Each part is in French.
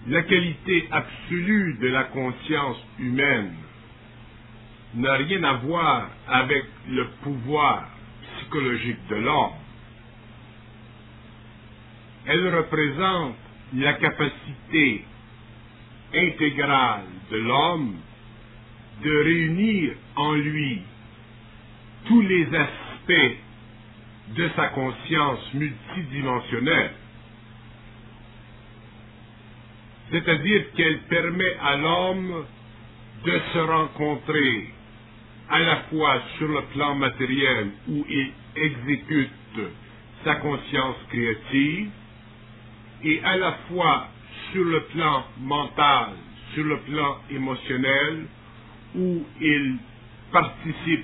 La qualité absolue de la conscience humaine n'a rien à voir avec le pouvoir psychologique de l'homme. Elle représente la capacité intégrale de l'homme de réunir en lui tous les aspects de sa conscience multidimensionnelle. C'est-à-dire qu'elle permet à l'homme de se rencontrer à la fois sur le plan matériel où il exécute sa conscience créative et à la fois sur le plan mental, sur le plan émotionnel où il participe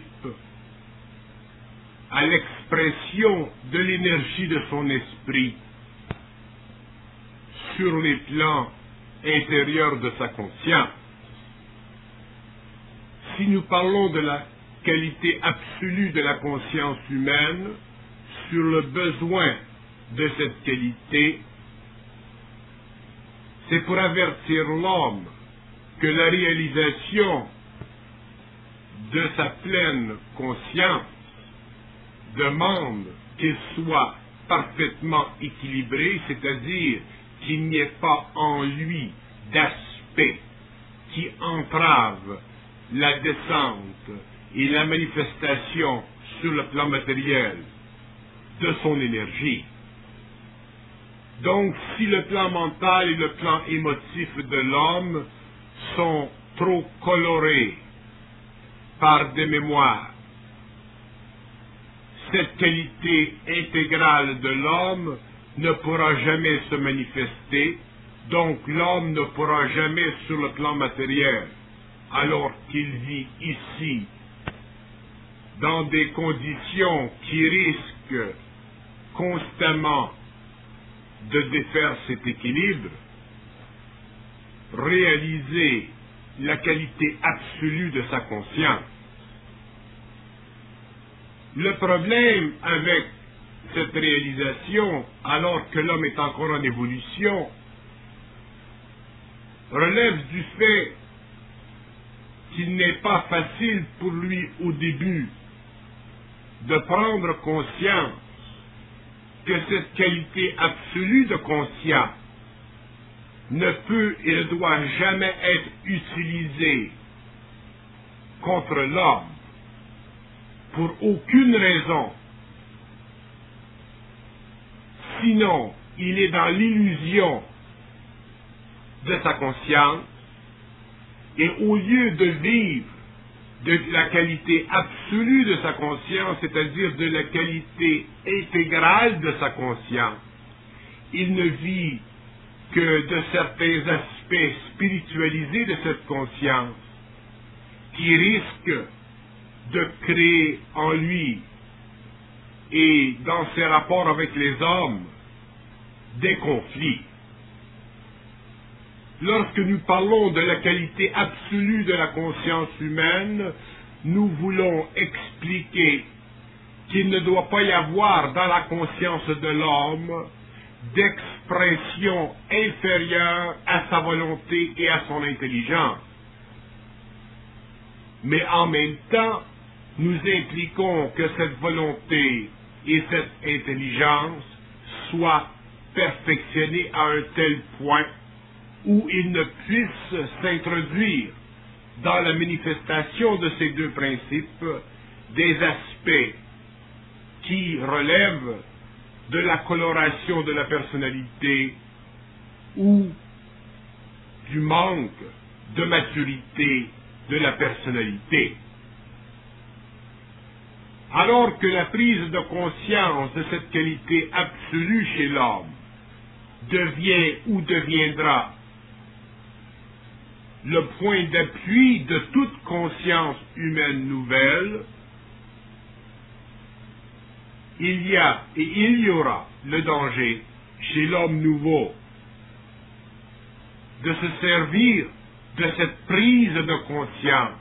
à l'expression de l'énergie de son esprit sur les plans intérieurs de sa conscience. Si nous parlons de la qualité absolue de la conscience humaine, sur le besoin de cette qualité, c'est pour avertir l'homme que la réalisation de sa pleine conscience demande qu'il soit parfaitement équilibré, c'est-à-dire qu'il n'y ait pas en lui d'aspect qui entrave la descente et la manifestation sur le plan matériel de son énergie. Donc, si le plan mental et le plan émotif de l'homme sont trop colorés par des mémoires, cette qualité intégrale de l'homme ne pourra jamais se manifester, donc l'homme ne pourra jamais sur le plan matériel, alors qu'il vit ici, dans des conditions qui risquent constamment de défaire cet équilibre, réaliser la qualité absolue de sa conscience. Le problème avec cette réalisation, alors que l'homme est encore en évolution, relève du fait qu'il n'est pas facile pour lui au début de prendre conscience que cette qualité absolue de conscience ne peut et ne doit jamais être utilisée contre l'homme pour aucune raison. Sinon, il est dans l'illusion de sa conscience et au lieu de vivre de la qualité absolue de sa conscience, c'est-à-dire de la qualité intégrale de sa conscience, il ne vit que de certains aspects spiritualisés de cette conscience qui risquent de créer en lui et dans ses rapports avec les hommes des conflits. Lorsque nous parlons de la qualité absolue de la conscience humaine, nous voulons expliquer qu'il ne doit pas y avoir dans la conscience de l'homme d'expression inférieure à sa volonté et à son intelligence. Mais en même temps, nous impliquons que cette volonté et cette intelligence soient perfectionnées à un tel point où ils ne puissent s'introduire dans la manifestation de ces deux principes des aspects qui relèvent de la coloration de la personnalité ou du manque de maturité de la personnalité. Alors que la prise de conscience de cette qualité absolue chez l'homme devient ou deviendra le point d'appui de toute conscience humaine nouvelle, il y a et il y aura le danger chez l'homme nouveau de se servir de cette prise de conscience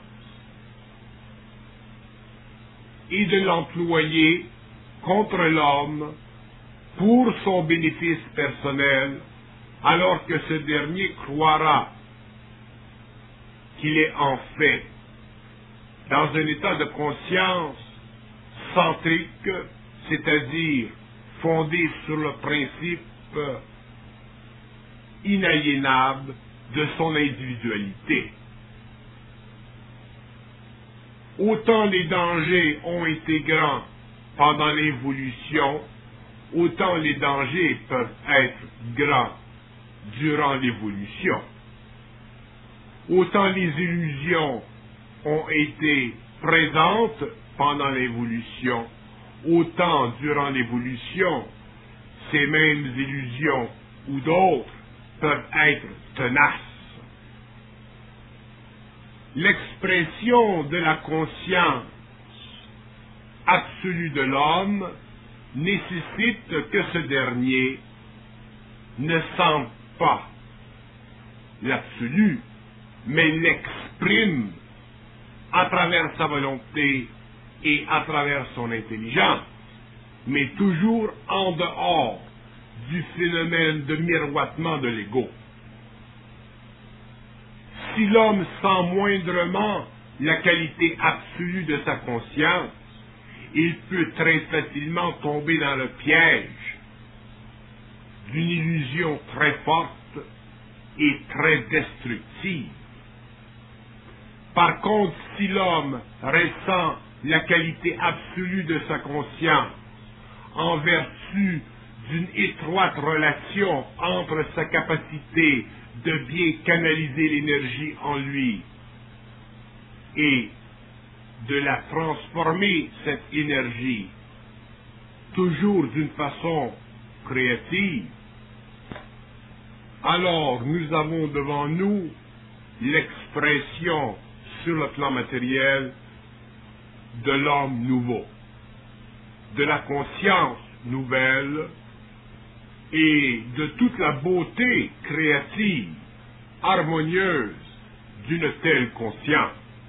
et de l'employer contre l'homme pour son bénéfice personnel alors que ce dernier croira qu'il est en fait dans un état de conscience centrique, c'est-à-dire fondé sur le principe inaliénable de son individualité. Autant les dangers ont été grands pendant l'évolution, autant les dangers peuvent être grands durant l'évolution. Autant les illusions ont été présentes pendant l'évolution, autant durant l'évolution, ces mêmes illusions ou d'autres peuvent être tenaces. L'expression de la conscience absolue de l'homme nécessite que ce dernier ne sente pas l'absolu, mais l'exprime à travers sa volonté et à travers son intelligence, mais toujours en dehors du phénomène de miroitement de l'ego. Si l'homme sent moindrement la qualité absolue de sa conscience, il peut très facilement tomber dans le piège d'une illusion très forte et très destructive. Par contre, si l'homme ressent la qualité absolue de sa conscience en vertu d'une étroite relation entre sa capacité de bien canaliser l'énergie en lui et de la transformer, cette énergie, toujours d'une façon créative, alors nous avons devant nous l'expression sur le plan matériel de l'homme nouveau, de la conscience nouvelle et de toute la beauté créative, harmonieuse d'une telle conscience.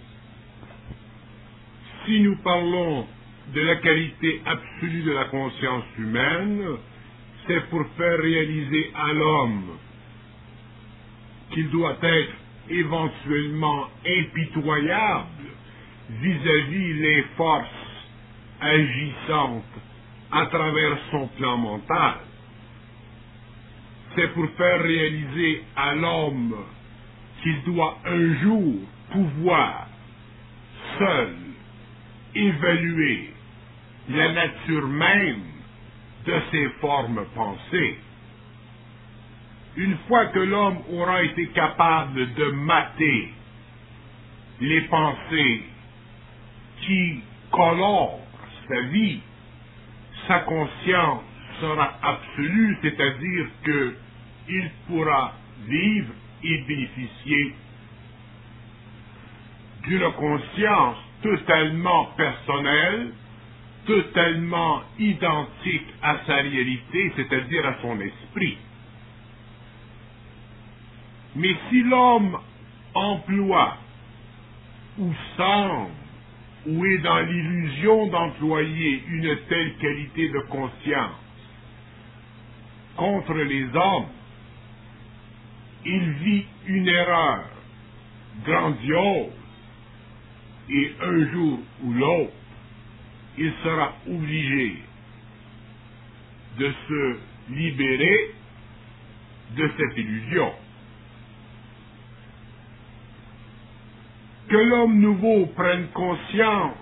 Si nous parlons de la qualité absolue de la conscience humaine, c'est pour faire réaliser à l'homme qu'il doit être éventuellement impitoyable vis-à-vis les forces agissantes à travers son plan mental. C'est pour faire réaliser à l'homme qu'il doit un jour pouvoir seul évaluer la nature même de ses formes pensées. Une fois que l'homme aura été capable de mater les pensées qui colorent sa vie, sa conscience sera absolue, c'est-à-dire qu'il pourra vivre et bénéficier d'une conscience totalement personnelle, totalement identique à sa réalité, c'est-à-dire à son esprit. Mais si l'homme emploie ou semble ou est dans l'illusion d'employer une telle qualité de conscience contre les hommes, il vit une erreur grandiose et un jour ou l'autre, il sera obligé de se libérer de cette illusion. Que l'homme nouveau prenne conscience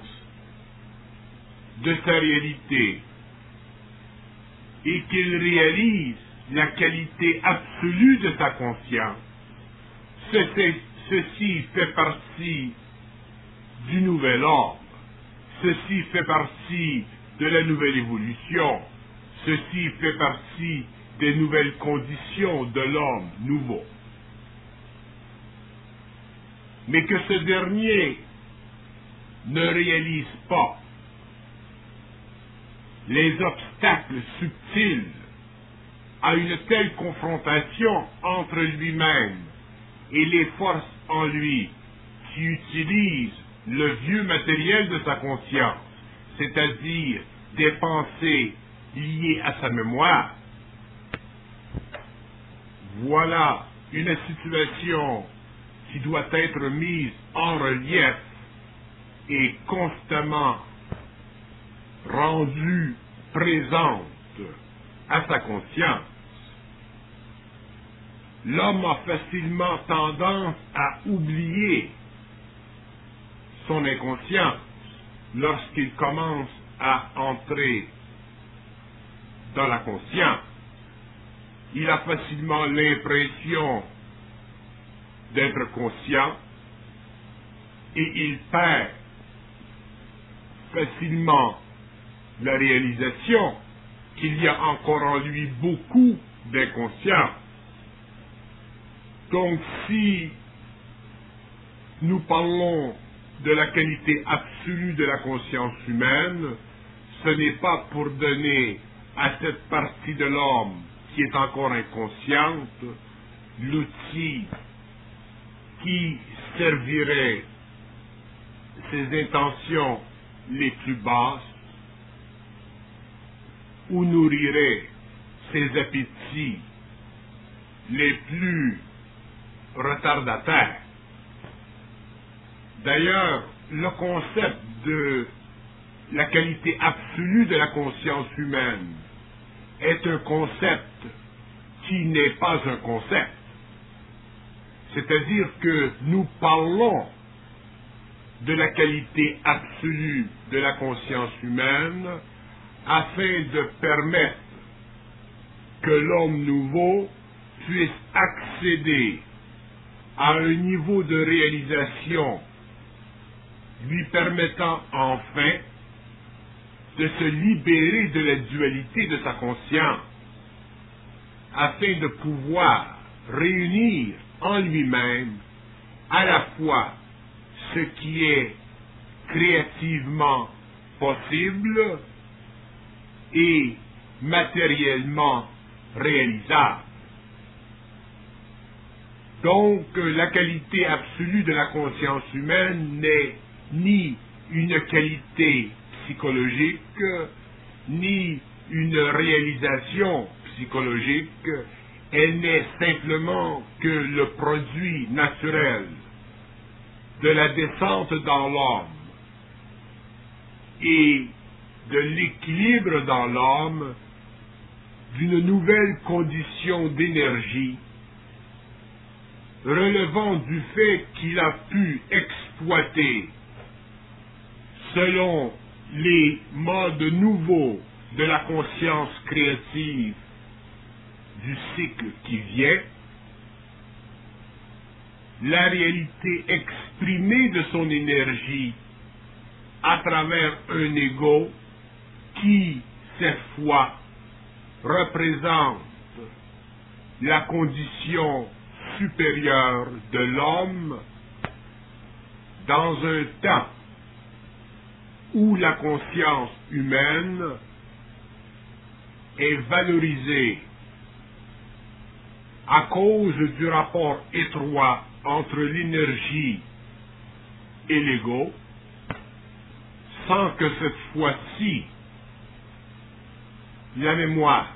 de sa réalité et qu'il réalise la qualité absolue de sa conscience, ceci fait partie du nouvel ordre, ceci fait partie de la nouvelle évolution, ceci fait partie des nouvelles conditions de l'homme nouveau. Mais que ce dernier ne réalise pas les obstacles subtils à une telle confrontation entre lui-même et les forces en lui qui utilisent le vieux matériel de sa conscience, c'est-à-dire des pensées liées à sa mémoire, Voilà une situation qui doit être mise en relief et constamment rendue présente à sa conscience. L'homme a facilement tendance à oublier son inconscience lorsqu'il commence à entrer dans la conscience. Il a facilement l'impression d'être conscient et il perd facilement la réalisation qu'il y a encore en lui beaucoup d'inconscience. Donc si nous parlons de la qualité absolue de la conscience humaine, ce n'est pas pour donner à cette partie de l'homme qui est encore inconsciente l'outil qui servirait ses intentions les plus basses ou nourrirait ses appétits les plus retardataires. D'ailleurs, le concept de la qualité absolue de la conscience humaine est un concept qui n'est pas un concept. C'est-à-dire que nous parlons de la qualité absolue de la conscience humaine afin de permettre que l'homme nouveau puisse accéder à un niveau de réalisation lui permettant enfin de se libérer de la dualité de sa conscience afin de pouvoir réunir en lui-même à la fois ce qui est créativement possible et matériellement réalisable. Donc, la qualité absolue de la conscience humaine n'est ni une qualité psychologique, ni une réalisation psychologique, elle n'est simplement que le produit naturel de la descente dans l'homme et de l'équilibre dans l'homme d'une nouvelle condition d'énergie relevant du fait qu'il a pu exploiter selon les modes nouveaux de la conscience créative du cycle qui vient, la réalité exprimée de son énergie à travers un ego qui, cette fois, représente la condition supérieure de l'homme dans un temps où la conscience humaine est valorisée à cause du rapport étroit entre l'énergie et l'ego, sans que cette fois-ci la mémoire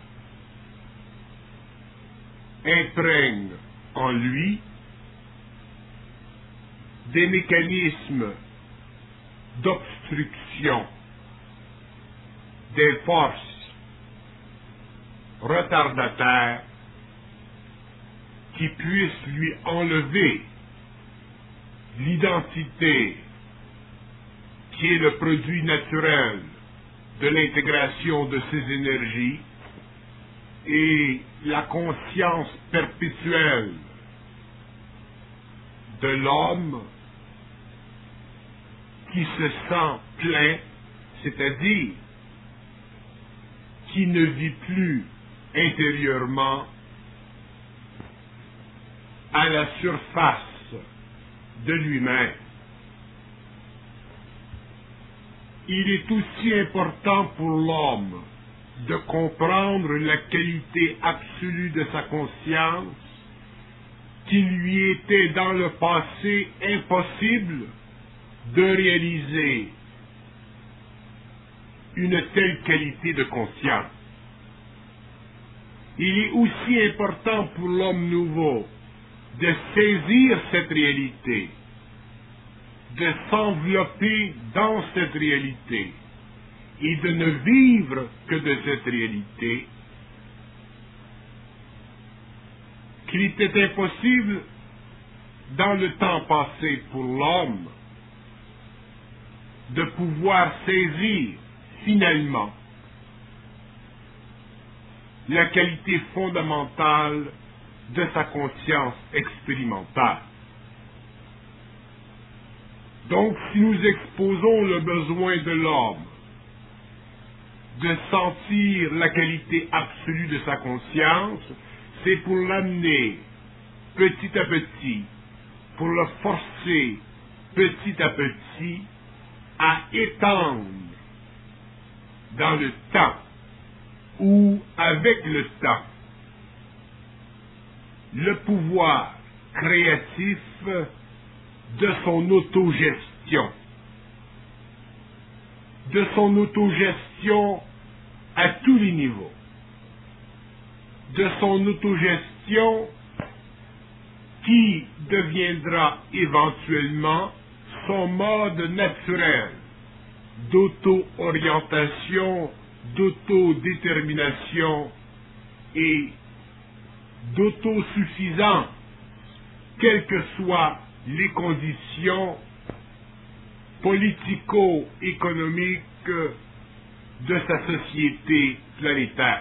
imprègne en lui des mécanismes d'obstruction, des forces retardataires qui puissent lui enlever l'identité qui est le produit naturel de l'intégration de ces énergies et la conscience perpétuelle de l'homme qui se sent plein, c'est-à-dire qui ne vit plus intérieurement à la surface de lui-même. Il est aussi important pour l'homme de comprendre la qualité absolue de sa conscience qui lui était dans le passé impossible de réaliser une telle qualité de conscience. il est aussi important pour l'homme nouveau de saisir cette réalité, de s'envelopper dans cette réalité et de ne vivre que de cette réalité, qu'il était impossible dans le temps passé pour l'homme de pouvoir saisir finalement la qualité fondamentale de sa conscience expérimentale. Donc, si nous exposons le besoin de l'homme de sentir la qualité absolue de sa conscience, c'est pour l'amener petit à petit, pour le forcer petit à petit à étendre dans le temps ou avec le temps le pouvoir créatif de son autogestion. De son autogestion à tous les niveaux. De son autogestion qui deviendra éventuellement son mode naturel d'auto-orientation, d'autodétermination et d'autosuffisance, quelles que soient les conditions politico-économiques de sa société planétaire.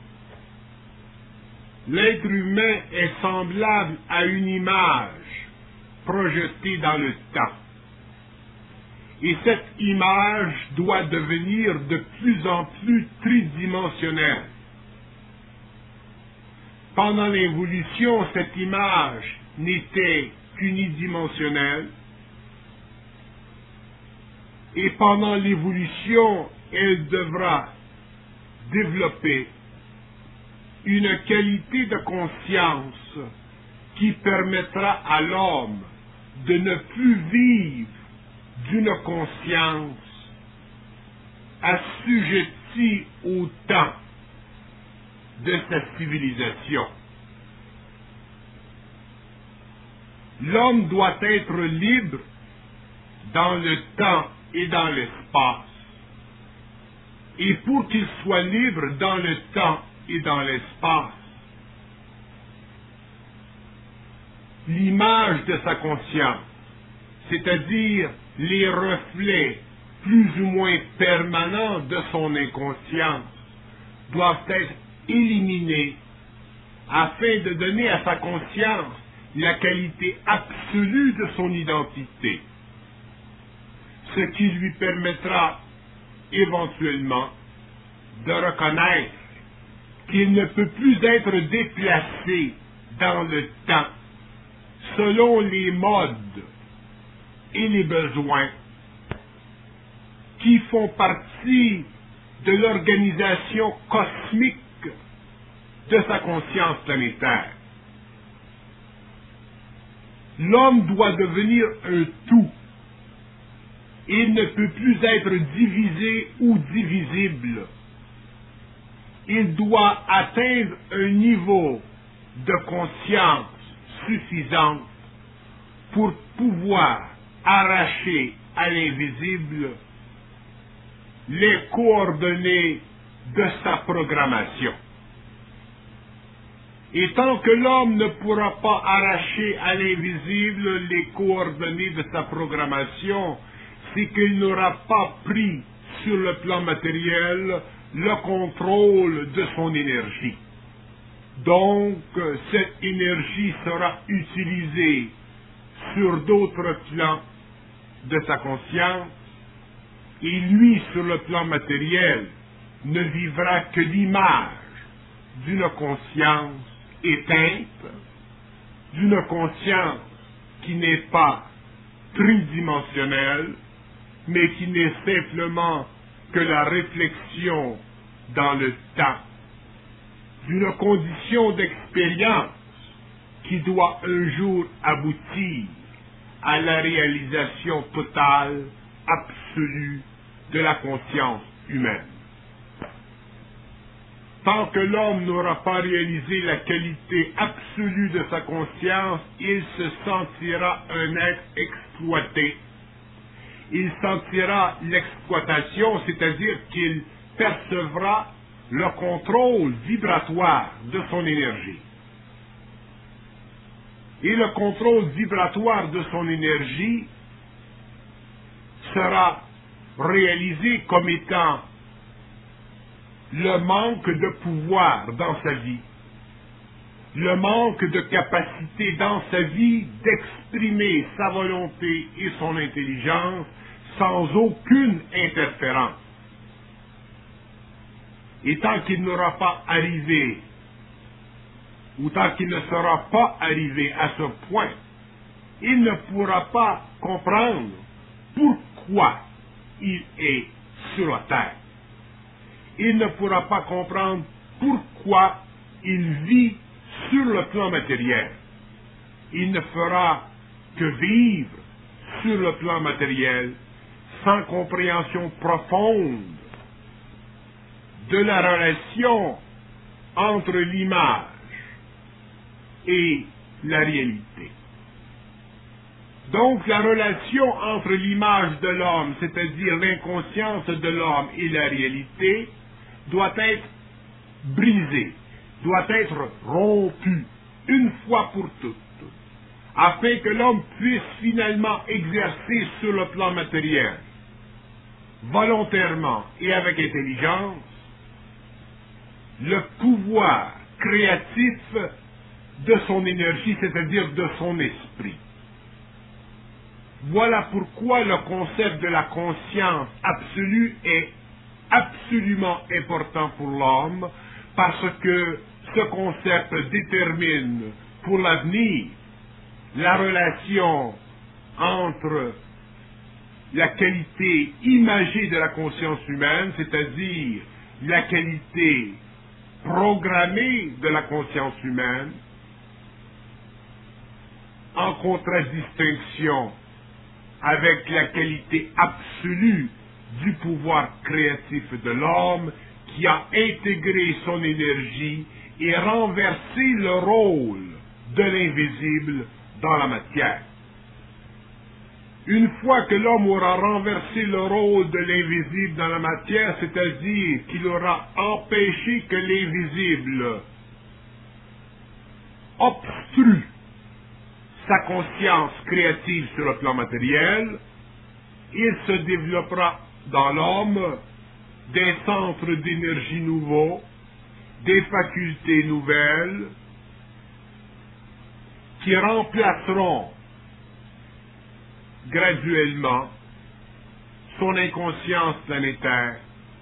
L'être humain est semblable à une image projetée dans le temps. Et cette image doit devenir de plus en plus tridimensionnelle. Pendant l'évolution, cette image n'était qu'unidimensionnelle. Et pendant l'évolution, elle devra développer une qualité de conscience qui permettra à l'homme de ne plus vivre d'une conscience assujettie au temps de sa civilisation. L'homme doit être libre dans le temps et dans l'espace. Et pour qu'il soit libre dans le temps et dans l'espace, l'image de sa conscience, c'est-à-dire les reflets plus ou moins permanents de son inconscience, doivent être éliminés afin de donner à sa conscience la qualité absolue de son identité, ce qui lui permettra éventuellement de reconnaître qu'il ne peut plus être déplacé dans le temps selon les modes et les besoins qui font partie de l'organisation cosmique de sa conscience planétaire. L'homme doit devenir un tout. Il ne peut plus être divisé ou divisible. Il doit atteindre un niveau de conscience suffisant pour pouvoir arracher à l'invisible les coordonnées de sa programmation. Et tant que l'homme ne pourra pas arracher à l'invisible les coordonnées de sa programmation, c'est qu'il n'aura pas pris sur le plan matériel le contrôle de son énergie. Donc, cette énergie sera utilisée sur d'autres plans de sa conscience, et lui, sur le plan matériel, ne vivra que l'image d'une conscience éteinte, d'une conscience qui n'est pas tridimensionnelle, mais qui n'est simplement que la réflexion dans le temps d'une condition d'expérience qui doit un jour aboutir à la réalisation totale, absolue de la conscience humaine. Tant que l'homme n'aura pas réalisé la qualité absolue de sa conscience, il se sentira un être exploité. Il sentira l'exploitation, c'est-à-dire qu'il percevra le contrôle vibratoire de son énergie. Et le contrôle vibratoire de son énergie sera réalisé comme étant le manque de pouvoir dans sa vie, le manque de capacité dans sa vie d'exprimer sa volonté et son intelligence sans aucune interférence. Et tant qu'il n'aura pas arrivé, ou tant qu'il ne sera pas arrivé à ce point, il ne pourra pas comprendre pourquoi il est sur la terre. Il ne pourra pas comprendre pourquoi il vit sur le plan matériel. Il ne fera que vivre sur le plan matériel sans compréhension profonde de la relation entre l'image et la réalité. Donc la relation entre l'image de l'homme, c'est-à-dire l'inconscience de l'homme et la réalité, doit être brisée, doit être rompue une fois pour toutes, afin que l'homme puisse finalement exercer sur le plan matériel, volontairement et avec intelligence, le pouvoir créatif de son énergie, c'est-à-dire de son esprit. Voilà pourquoi le concept de la conscience absolue est absolument important pour l'homme, parce que ce concept détermine pour l'avenir la relation entre la qualité imagée de la conscience humaine, c'est-à-dire la qualité programmée de la conscience humaine, en contradistinction avec la qualité absolue du pouvoir créatif de l'homme qui a intégré son énergie et renversé le rôle de l'invisible dans la matière. Une fois que l'homme aura renversé le rôle de l'invisible dans la matière, c'est-à-dire qu'il aura empêché que l'invisible obstrue sa conscience créative sur le plan matériel, il se développera dans l'homme des centres d'énergie nouveaux, des facultés nouvelles, qui remplaceront graduellement son inconscience planétaire,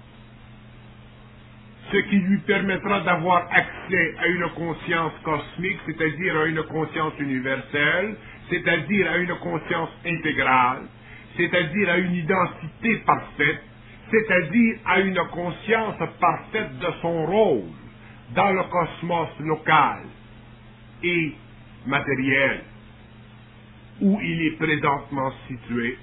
ce qui lui permettra d'avoir accès à une conscience cosmique, c'est-à-dire à une conscience universelle, c'est-à-dire à une conscience intégrale, c'est-à-dire à une identité parfaite, c'est-à-dire à une conscience parfaite de son rôle dans le cosmos local et matériel où il est présentement situé,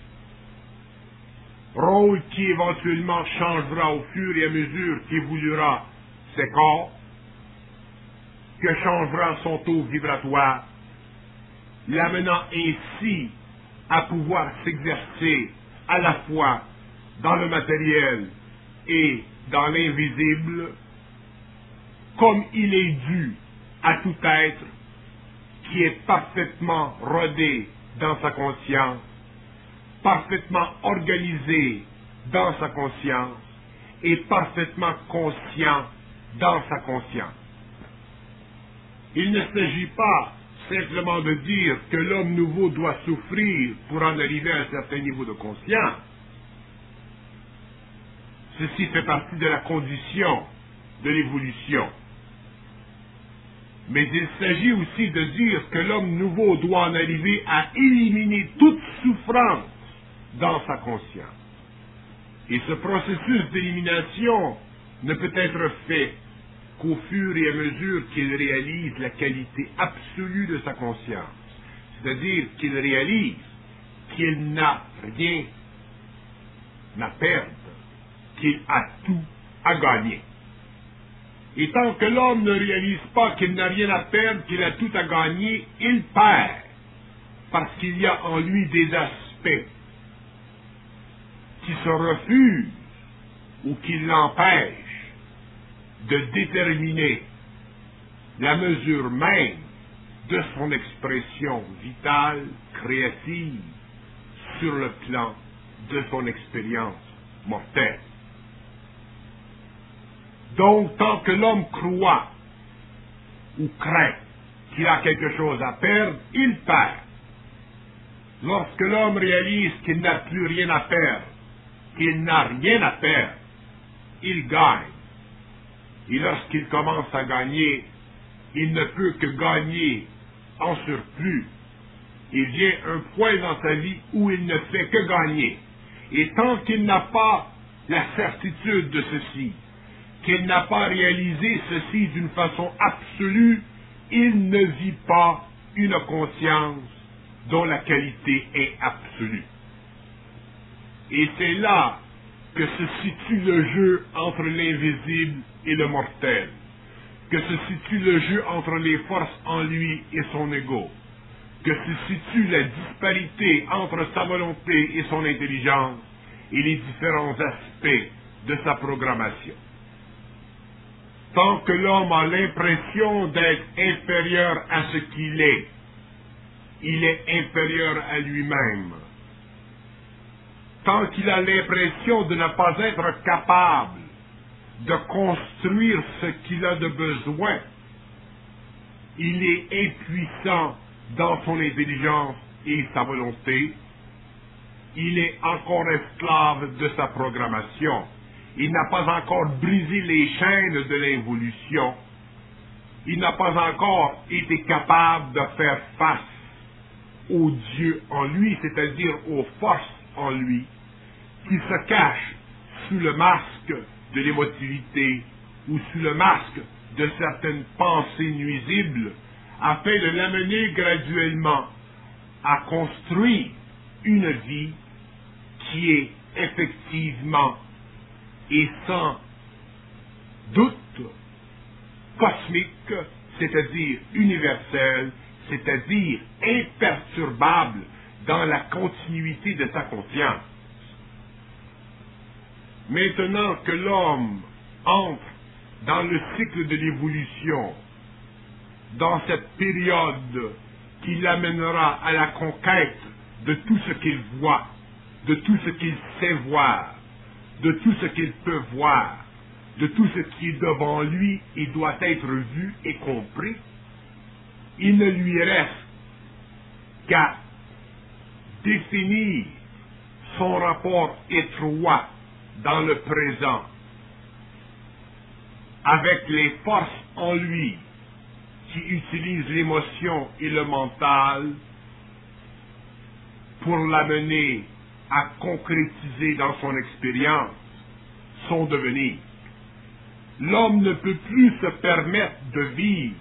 rôle qui éventuellement changera au fur et à mesure qu'évoluera ses corps, que changera son taux vibratoire, l'amenant ainsi à pouvoir s'exercer à la fois dans le matériel et dans l'invisible, comme il est dû à tout être qui est parfaitement rodé dans sa conscience, parfaitement organisé dans sa conscience et parfaitement conscient dans sa conscience. Il ne s'agit pas simplement de dire que l'homme nouveau doit souffrir pour en arriver à un certain niveau de conscience. Ceci fait partie de la condition de l'évolution. Mais il s'agit aussi de dire que l'homme nouveau doit en arriver à éliminer toute souffrance dans sa conscience. Et ce processus d'élimination ne peut être fait qu'au fur et à mesure qu'il réalise la qualité absolue de sa conscience. C'est-à-dire qu'il réalise qu'il n'a rien à perdre, qu'il a tout à gagner. Et tant que l'homme ne réalise pas qu'il n'a rien à perdre, qu'il a tout à gagner, il perd. Parce qu'il y a en lui des aspects qui se refusent ou qui l'empêchent de déterminer la mesure même de son expression vitale, créative, sur le plan de son expérience mortelle. Donc, tant que l'homme croit ou craint qu'il a quelque chose à perdre, il perd. Lorsque l'homme réalise qu'il n'a plus rien à perdre, qu'il n'a rien à perdre, il gagne. Et lorsqu'il commence à gagner, il ne peut que gagner en surplus. Il vient un point dans sa vie où il ne fait que gagner. Et tant qu'il n'a pas la certitude de ceci, qu'il n'a pas réalisé ceci d'une façon absolue, il ne vit pas une conscience dont la qualité est absolue. Et c'est là que se situe le jeu entre l'invisible et le mortel, que se situe le jeu entre les forces en lui et son ego, que se situe la disparité entre sa volonté et son intelligence et les différents aspects de sa programmation. Tant que l'homme a l'impression d'être inférieur à ce qu'il est, il est inférieur à lui-même. Tant qu'il a l'impression de ne pas être capable de construire ce qu'il a de besoin, il est impuissant dans son intelligence et sa volonté. Il est encore esclave de sa programmation. Il n'a pas encore brisé les chaînes de l'involution. Il n'a pas encore été capable de faire face au Dieu en lui, c'est-à-dire aux forces en lui, qui se cachent sous le masque de l'émotivité ou sous le masque de certaines pensées nuisibles, afin de l'amener graduellement à construire une vie qui est effectivement et sans doute cosmique, c'est-à-dire universelle, c'est-à-dire imperturbable dans la continuité de sa conscience. Maintenant que l'homme entre dans le cycle de l'évolution, dans cette période qui l'amènera à la conquête de tout ce qu'il voit, de tout ce qu'il sait voir, de tout ce qu'il peut voir, de tout ce qui est devant lui et doit être vu et compris, il ne lui reste qu'à définir son rapport étroit dans le présent avec les forces en lui qui utilisent l'émotion et le mental pour l'amener à concrétiser dans son expérience son devenir. L'homme ne peut plus se permettre de vivre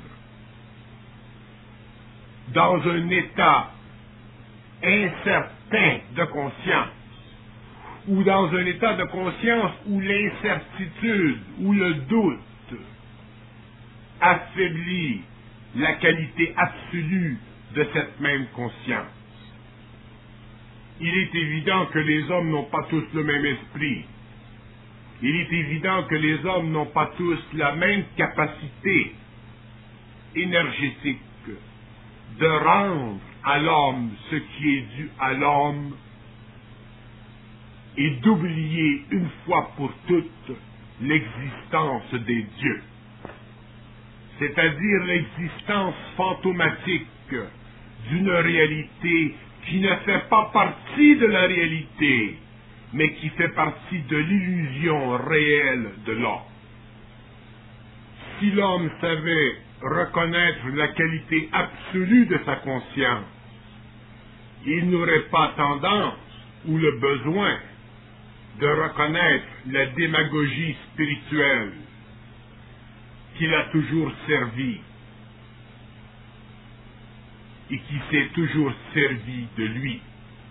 dans un état incertain de conscience, ou dans un état de conscience où l'incertitude ou le doute affaiblit la qualité absolue de cette même conscience. Il est évident que les hommes n'ont pas tous le même esprit. Il est évident que les hommes n'ont pas tous la même capacité énergétique de rendre à l'homme ce qui est dû à l'homme et d'oublier une fois pour toutes l'existence des dieux, c'est-à-dire l'existence fantomatique d'une réalité qui ne fait pas partie de la réalité, mais qui fait partie de l'illusion réelle de l'homme. Si l'homme savait reconnaître la qualité absolue de sa conscience, il n'aurait pas tendance ou le besoin de reconnaître la démagogie spirituelle qui l'a toujours servi et qui s'est toujours servi de lui.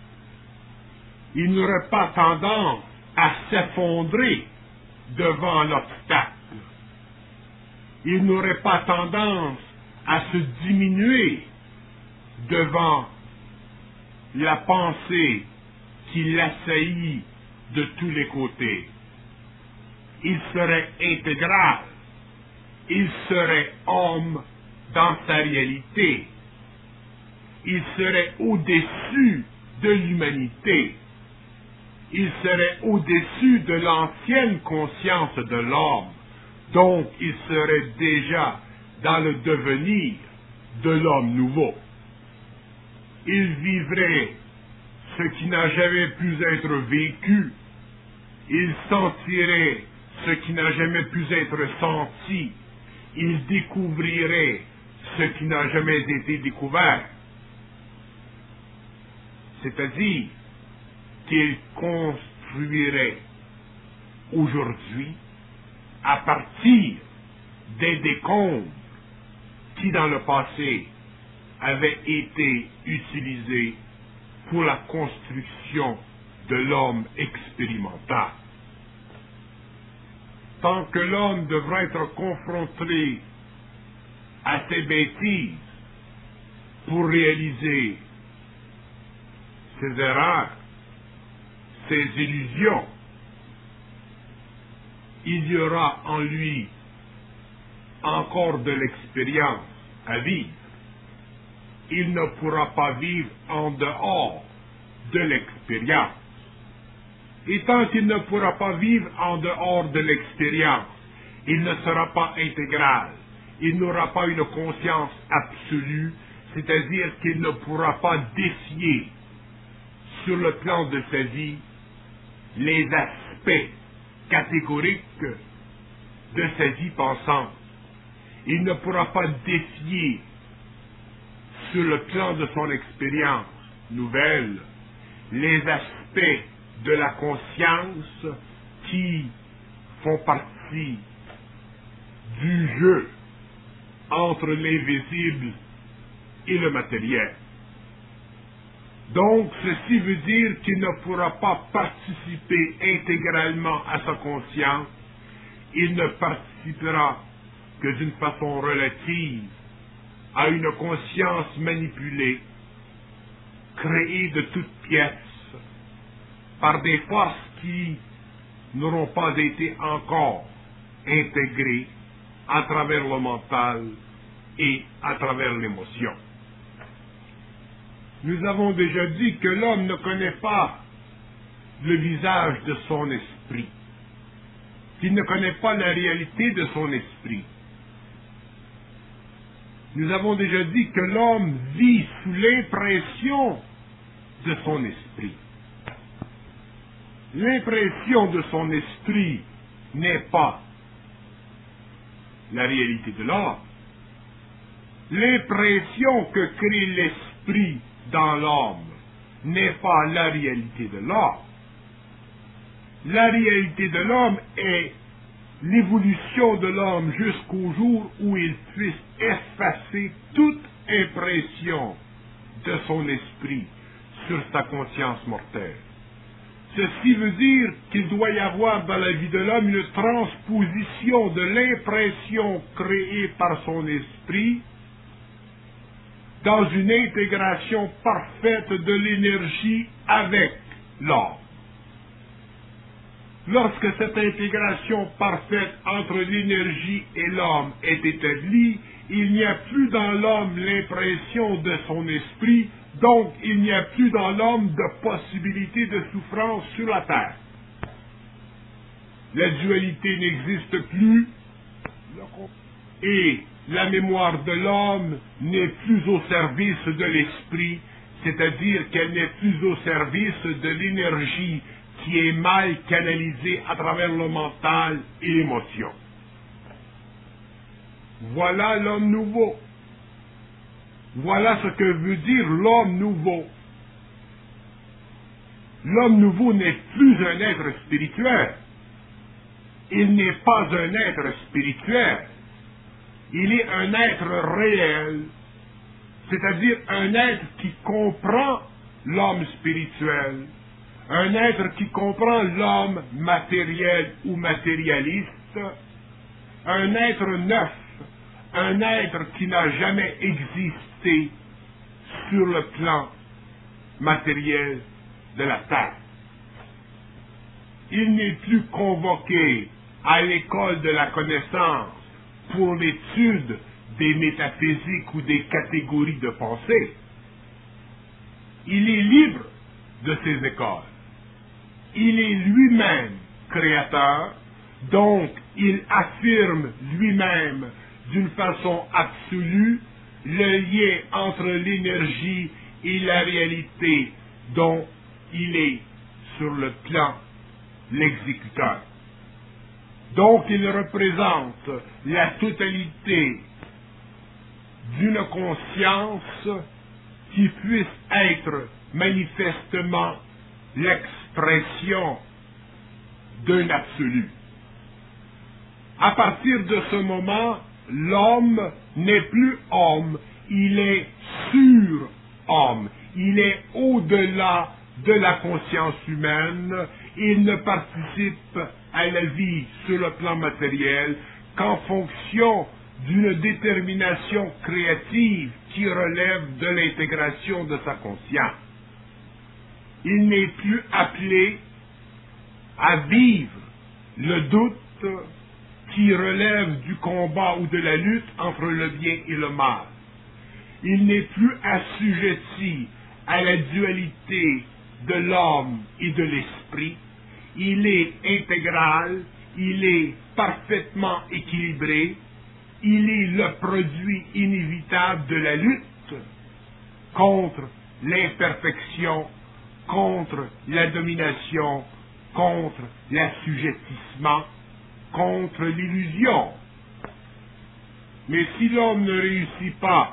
Il n'aurait pas tendance à s'effondrer devant l'obstacle, il n'aurait pas tendance à se diminuer devant la pensée qui l'assaillit de tous les côtés. Il serait intégral, il serait homme dans sa réalité, il serait au-dessus de l'humanité, il serait au-dessus de l'ancienne conscience de l'homme, donc il serait déjà dans le devenir de l'homme nouveau. Il vivrait ce qui n'a jamais pu être vécu, il sentirait ce qui n'a jamais pu être senti, il découvrirait ce qui n'a jamais été découvert. C'est-à-dire qu'il construirait aujourd'hui à partir des décombres qui dans le passé avaient été utilisés pour la construction de l'homme expérimental. Tant que l'homme devra être confronté à ses bêtises pour réaliser ses erreurs, ses illusions, il y aura en lui encore de l'expérience à vivre. Il ne pourra pas vivre en dehors de l'expérience. Et tant qu'il ne pourra pas vivre en dehors de l'expérience, il ne sera pas intégral, il n'aura pas une conscience absolue, c'est-à-dire qu'il ne pourra pas défier sur le plan de sa vie les aspects catégoriques de sa vie pensante. Il ne pourra pas défier sur le plan de son expérience nouvelle les aspects de la conscience qui font partie du jeu entre l'invisible et le matériel. Donc, ceci veut dire qu'il ne pourra pas participer intégralement à sa conscience, il ne participera que d'une façon relative à une conscience manipulée, créée de toutes pièces, par des forces qui n'auront pas été encore intégrées à travers le mental et à travers l'émotion. Nous avons déjà dit que l'homme ne connaît pas le visage de son esprit, qu'il ne connaît pas la réalité de son esprit. Nous avons déjà dit que l'homme vit sous l'impression de son esprit. L'impression de son esprit n'est pas la réalité de l'homme. L'impression que crée l'esprit dans l'homme n'est pas la réalité de l'homme. La réalité de l'homme est l'évolution de l'homme jusqu'au jour où il puisse effacer toute impression de son esprit sur sa conscience mortelle. Ceci veut dire qu'il doit y avoir dans la vie de l'homme une transposition de l'impression créée par son esprit dans une intégration parfaite de l'énergie avec l'homme. Lorsque cette intégration parfaite entre l'énergie et l'homme est établie, il n'y a plus dans l'homme l'impression de son esprit, donc il n'y a plus dans l'homme de possibilité de souffrance sur la terre. La dualité n'existe plus et la mémoire de l'homme n'est plus au service de l'esprit, c'est-à-dire qu'elle n'est plus au service de l'énergie qui est mal canalisée à travers le mental et l'émotion. Voilà l'homme nouveau. Voilà ce que veut dire l'homme nouveau. L'homme nouveau n'est plus un être spirituel. Il n'est pas un être spirituel. Il est un être réel, c'est-à-dire un être qui comprend l'homme spirituel, un être qui comprend l'homme matériel ou matérialiste, un être neuf un être qui n'a jamais existé sur le plan matériel de la Terre. Il n'est plus convoqué à l'école de la connaissance pour l'étude des métaphysiques ou des catégories de pensée. Il est libre de ces écoles. Il est lui-même créateur, donc il affirme lui-même d'une façon absolue le lien entre l'énergie et la réalité dont il est sur le plan l'exécuteur. Donc il représente la totalité d'une conscience qui puisse être manifestement l'expression d'un absolu. À partir de ce moment, l'homme n'est plus homme, il est sur-homme, il est au-delà de la conscience humaine, il ne participe à la vie sur le plan matériel qu'en fonction d'une détermination créative qui relève de l'intégration de sa conscience. Il n'est plus appelé à vivre le doute qui relève du combat ou de la lutte entre le bien et le mal. Il n'est plus assujetti à la dualité de l'homme et de l'esprit. Il est intégral, il est parfaitement équilibré, il est le produit inévitable de la lutte contre l'imperfection, contre la domination, contre l'assujettissement, contre l'illusion. Mais si l'homme ne réussit pas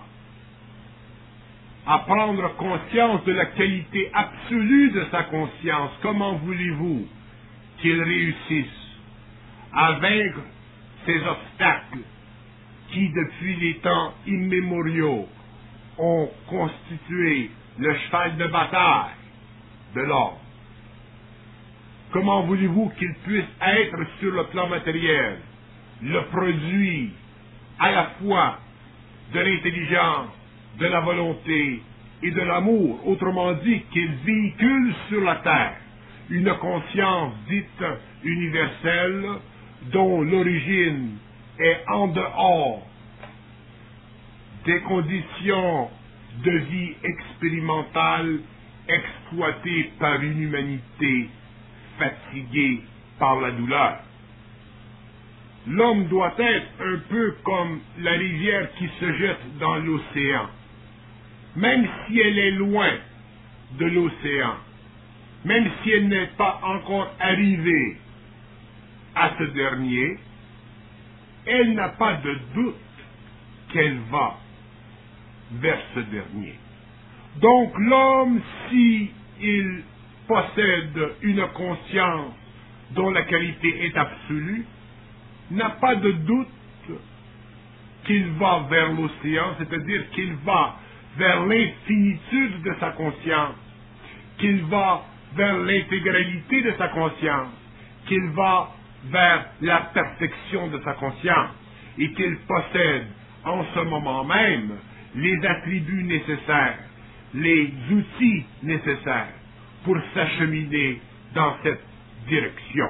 à prendre conscience de la qualité absolue de sa conscience, comment voulez-vous qu'il réussisse à vaincre ces obstacles qui, depuis les temps immémoriaux, ont constitué le cheval de bataille de l'homme? Comment voulez-vous qu'il puisse être sur le plan matériel le produit à la fois de l'intelligence, de la volonté et de l'amour, autrement dit qu'il véhicule sur la terre une conscience dite universelle dont l'origine est en dehors des conditions de vie expérimentale exploitées par une humanité fatiguée par la douleur. L'homme doit être un peu comme la rivière qui se jette dans l'océan. Même si elle est loin de l'océan, même si elle n'est pas encore arrivée à ce dernier, elle n'a pas de doute qu'elle va vers ce dernier. Donc l'homme, s'il possède une conscience dont la qualité est absolue, n'a pas de doute qu'il va vers l'océan, c'est-à-dire qu'il va vers l'infinitude de sa conscience, qu'il va vers l'intégralité de sa conscience, qu'il va vers la perfection de sa conscience, et qu'il possède en ce moment même les attributs nécessaires, les outils nécessaires pour s'acheminer dans cette direction.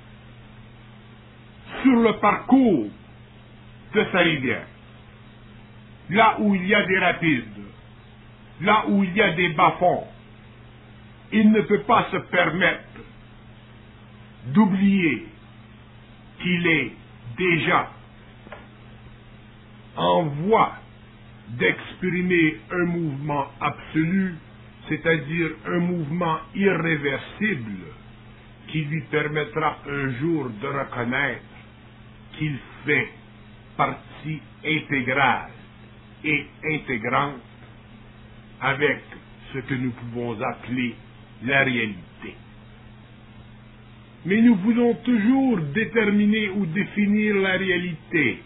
Sur le parcours de sa rivière, là où il y a des rapides, là où il y a des bas-fonds, il ne peut pas se permettre d'oublier qu'il est déjà en voie d'exprimer un mouvement absolu, c'est-à-dire un mouvement irréversible qui lui permettra un jour de reconnaître qu'il fait partie intégrale et intégrante avec ce que nous pouvons appeler la réalité. Mais nous voulons toujours déterminer ou définir la réalité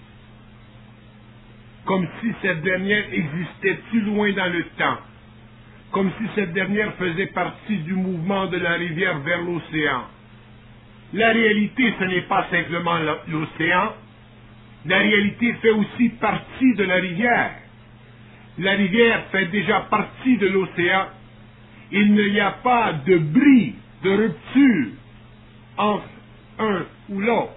comme si cette dernière existait plus loin dans le temps, comme si cette dernière faisait partie du mouvement de la rivière vers l'océan. La réalité, ce n'est pas simplement l'océan, la réalité fait aussi partie de la rivière. La rivière fait déjà partie de l'océan. Il n'y a pas de bris, de rupture entre un ou l'autre.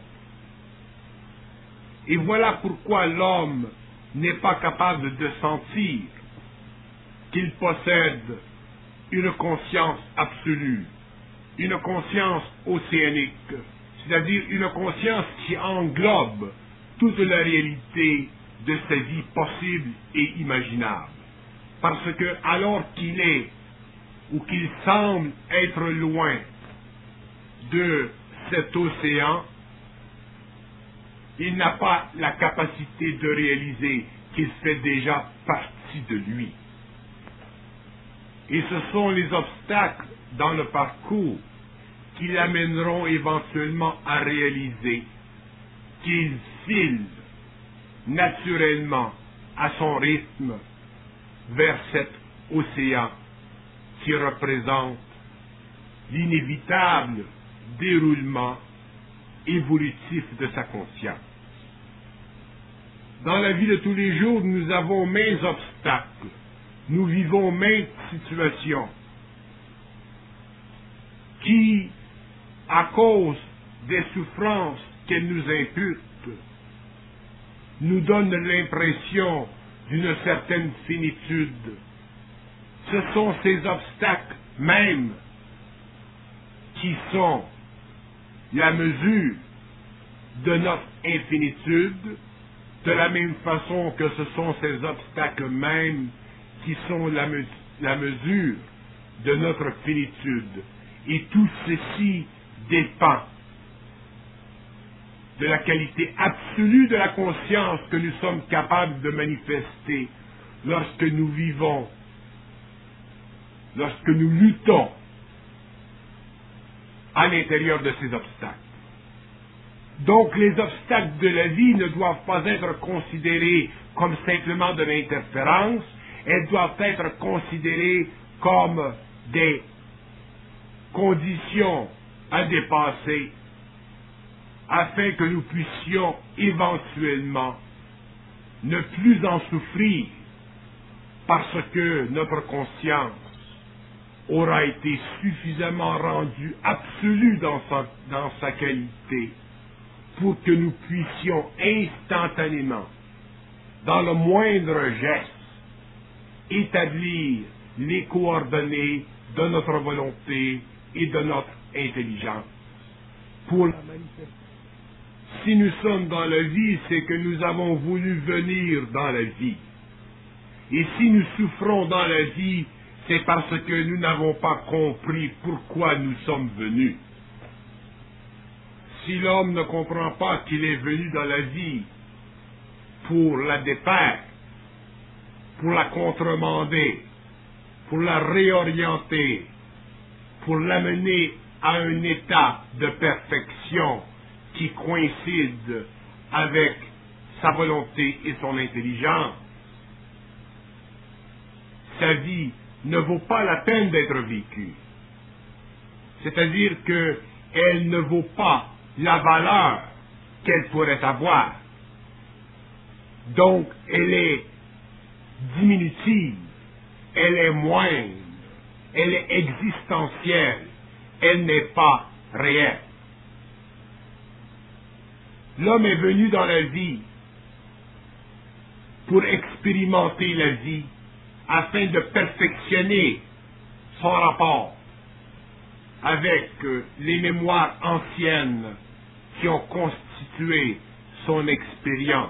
Et voilà pourquoi l'homme n'est pas capable de sentir qu'il possède une conscience absolue, une conscience océanique, c'est-à-dire une conscience qui englobe toute la réalité de sa vie possible et imaginable. Parce que alors qu'il est, ou qu'il semble être loin de cet océan, il n'a pas la capacité de réaliser qu'il fait déjà partie de lui. Et ce sont les obstacles dans le parcours qui l'amèneront éventuellement à réaliser qu'il file naturellement à son rythme vers cet océan qui représente l'inévitable déroulement évolutif de sa conscience. Dans la vie de tous les jours, nous avons maints obstacles, nous vivons maintes situations qui, à cause des souffrances qu'elles nous imputent, nous donnent l'impression d'une certaine finitude. Ce sont ces obstacles même qui sont la mesure de notre infinitude, de la même façon que ce sont ces obstacles mêmes qui sont la mesure de notre finitude. Et tout ceci dépend de la qualité absolue de la conscience que nous sommes capables de manifester lorsque nous vivons, lorsque nous luttons à l'intérieur de ces obstacles. Donc les obstacles de la vie ne doivent pas être considérés comme simplement de l'interférence, elles doivent être considérées comme des conditions à dépasser afin que nous puissions éventuellement ne plus en souffrir parce que notre conscience aura été suffisamment rendue absolue dans sa qualité pour que nous puissions instantanément, dans le moindre geste, établir les coordonnées de notre volonté et de notre intelligence pour la manifester. Si nous sommes dans la vie, c'est que nous avons voulu venir dans la vie. Et si nous souffrons dans la vie, c'est parce que nous n'avons pas compris pourquoi nous sommes venus. Si l'homme ne comprend pas qu'il est venu dans la vie pour la défaire, pour la contremander, pour la réorienter, pour l'amener à un état de perfection qui coïncide avec sa volonté et son intelligence, sa vie ne vaut pas la peine d'être vécue. C'est-à-dire qu'elle ne vaut pas la valeur qu'elle pourrait avoir. Donc, elle est diminutive, elle est moindre, elle est existentielle, elle n'est pas réelle. L'homme est venu dans la vie pour expérimenter la vie afin de perfectionner son rapport avec les mémoires anciennes qui ont constitué son expérience.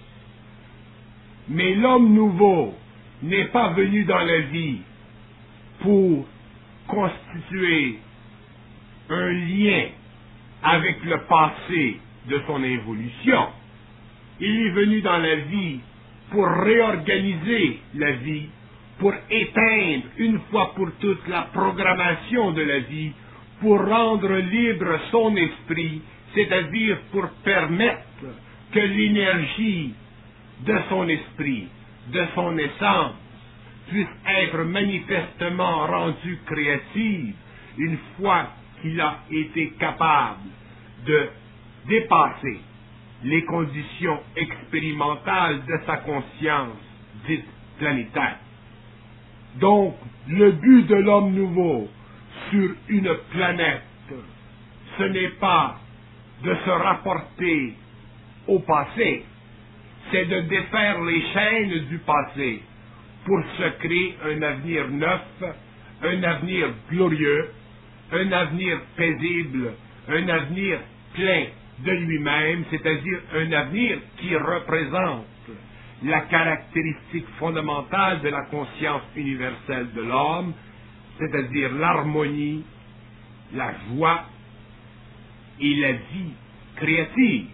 Mais l'homme nouveau n'est pas venu dans la vie pour constituer un lien avec le passé de son évolution. Il est venu dans la vie pour réorganiser la vie, pour éteindre une fois pour toutes la programmation de la vie, pour rendre libre son esprit, c'est-à-dire pour permettre que l'énergie de son esprit, de son essence, puisse être manifestement rendue créative une fois qu'il a été capable de dépasser les conditions expérimentales de sa conscience dite planétaire. Donc, le but de l'homme nouveau sur une planète, ce n'est pas de se rapporter au passé, c'est de défaire les chaînes du passé pour se créer un avenir neuf, un avenir glorieux, un avenir paisible, un avenir plein de lui-même, c'est-à-dire un avenir qui représente la caractéristique fondamentale de la conscience universelle de l'homme, c'est-à-dire l'harmonie, la joie et la vie créative.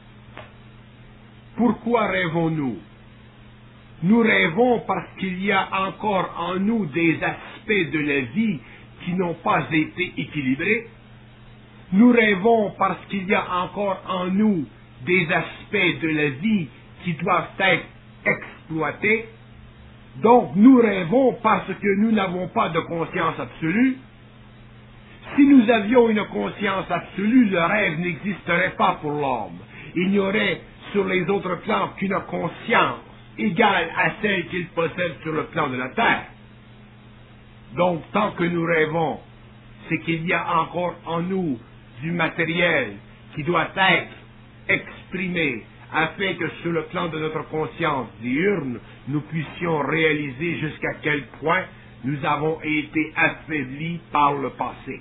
Pourquoi rêvons-nous? Nous rêvons parce qu'il y a encore en nous des aspects de la vie qui n'ont pas été équilibrés. Nous rêvons parce qu'il y a encore en nous des aspects de la vie qui doivent être exploités. Donc nous rêvons parce que nous n'avons pas de conscience absolue. Si nous avions une conscience absolue, le rêve n'existerait pas pour l'homme. Il n'y aurait sur les autres plans qu'une conscience égale à celle qu'il possède sur le plan de la Terre. Donc tant que nous rêvons, c'est qu'il y a encore en nous du matériel qui doit être exprimé afin que sur le plan de notre conscience diurne, nous puissions réaliser jusqu'à quel point nous avons été affaiblis par le passé.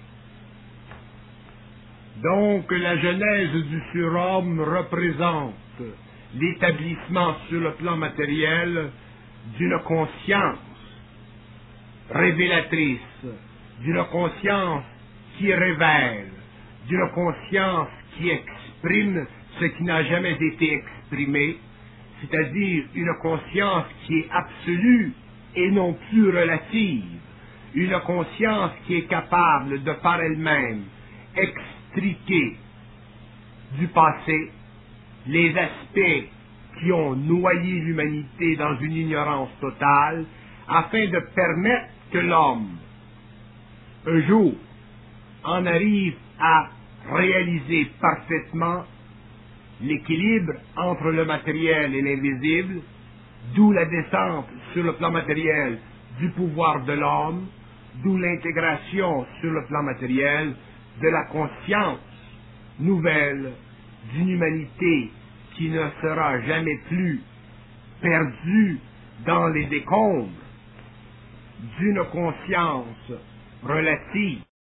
Donc la genèse du surhomme représente l'établissement sur le plan matériel d'une conscience révélatrice, d'une conscience qui révèle, d'une conscience qui exprime ce qui n'a jamais été exprimé, c'est-à-dire une conscience qui est absolue et non plus relative, une conscience qui est capable de par elle-même extriquer du passé les aspects qui ont noyé l'humanité dans une ignorance totale, afin de permettre que l'homme, un jour, en arrive à réaliser parfaitement l'équilibre entre le matériel et l'invisible, d'où la descente sur le plan matériel du pouvoir de l'homme, d'où l'intégration sur le plan matériel de la conscience nouvelle d'une humanité qui ne sera jamais plus perdue dans les décombres d'une conscience relative